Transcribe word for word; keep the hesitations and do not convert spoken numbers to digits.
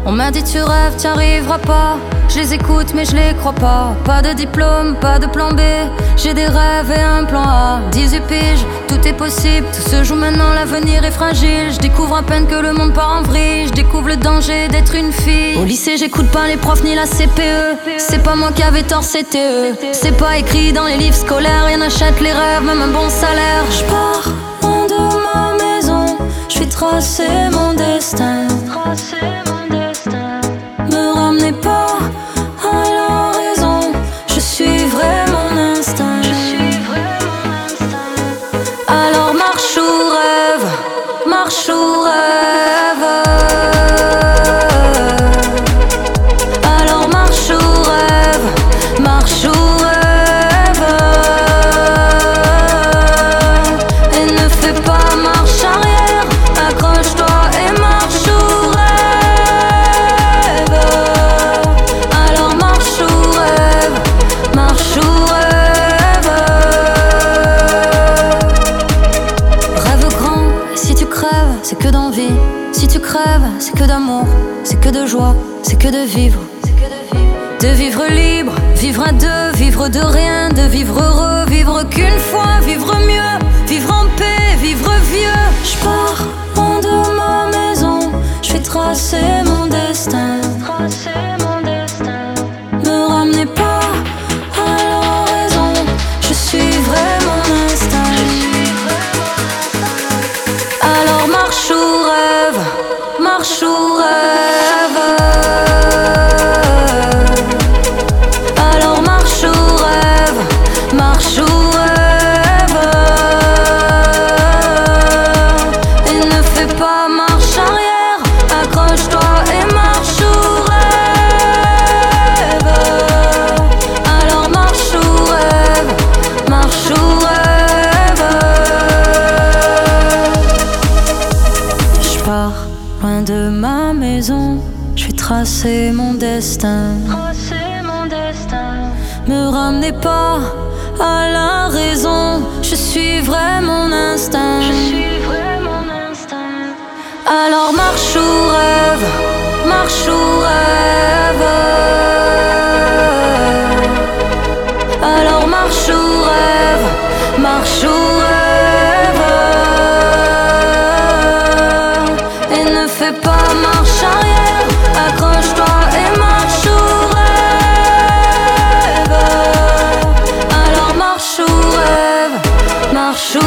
On m'a dit tu rêves, t'y arriveras pas. Je les écoute mais je les crois pas. Pas de diplôme, pas de plan B. J'ai des rêves et un plan A. dix-huit piges, tout est possible. Tout se joue maintenant, l'avenir est fragile. Je découvre à peine que le monde part en vrille. Je découvre le danger d'être une fille. Au lycée j'écoute pas les profs ni la C P E. C'est pas moi qui avais tort, c'était eux. C'est pas écrit dans les livres scolaires. Rien n'achète les rêves, même un bon salaire. Je pars loin de ma maison. Je suis tracé mon destin. Me ramenez pas à la raison. Je suivrai mon instinct. Alors marche ou rêve, marche ou rêve. Alors marche ou rêve, marche ou rêve. Et ne fais pas marche arrière. Accroche-toi et marche ou rêve. Alors marche ou rêve, marche ou rêve. Rêve grand, et si tu crèves, c'est que d'envie. Si tu crèves, c'est que d'amour, c'est que de joie, c'est que de vivre. De vivre libre, vivre à deux, vivre de rien, de vivre heureux, vivre qu'une fois, vivre mieux, vivre en paix, vivre vieux. Je pars loin de ma maison, je vais tracer mon destin. Me ramenez pas à la raison, je suivrai mon instinct. Alors marche ou rêve, marche ou rêve. Alors marche ou rêve, marche ou rêve. Et ne fais pas marche arrière, accroche-toi et marche ou rêve. Alors marche ou rêve, marche ou rêve. Je pars loin de ma maison, je vais tracer mon destin. Me ramenez pas à la raison, je suivrai mon instinct. Alors marche ou rêve, marche ou rêve. Alors marche ou rêve, marche ou rêve. Et ne fais pas marche arrière, accroche-toi et marche ou rêve. Alors marche ou rêve, marche ou